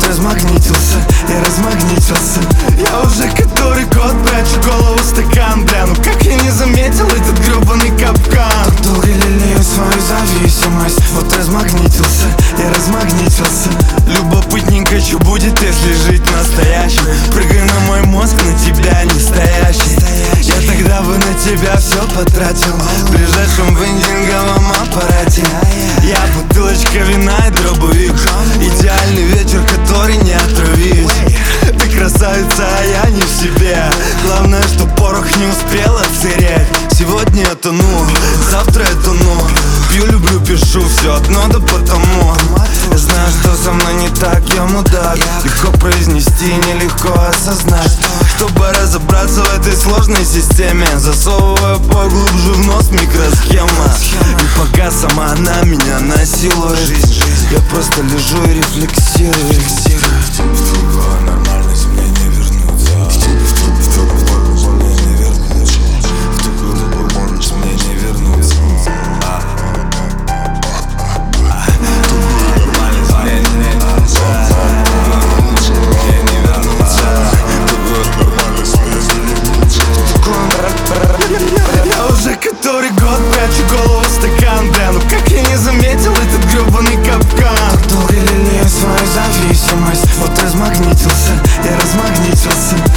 размагнитился, я размагнитился. Я уже который год прячу голову в стакан, бля. Ну как я не заметил этот гребаный капкан? Так долго лелею свою зависимость. Вот размагнитился, я размагнитился. Любопытненько, что будет, если жить настоящим. Прыгай на мой мозг, на тебя не стоящий. Я тогда бы на тебя все потратил в ближайшем вендинговом аппарате. Я бутылочка вина и дробовик. Идеальный вечер, который не отравить. Ты красавица, а я не в себе. Главное, что порох не успел отсыреть. Сегодня я тону, завтра я тону. Пью, люблю, пишу, все одно да потому. Я знаю, что со мной не так, я мудак. Легко произнести, нелегко осознать. Чтобы разобраться в этой сложной системе, засовываю поглубже в нос микросхема. И пока сама она меня насилует, я просто лежу и рефлексирую. В другую нормальность мне не вернуться. В другую нормальность мне не вернуться. В другую нормальность мне не вернуться. Я уже который год прячу голову в стакан, бля. Ну как я не заметил этот гребаный капкан? Так долго лелею свою зависимость. Вот размагнитился, я размагнитился.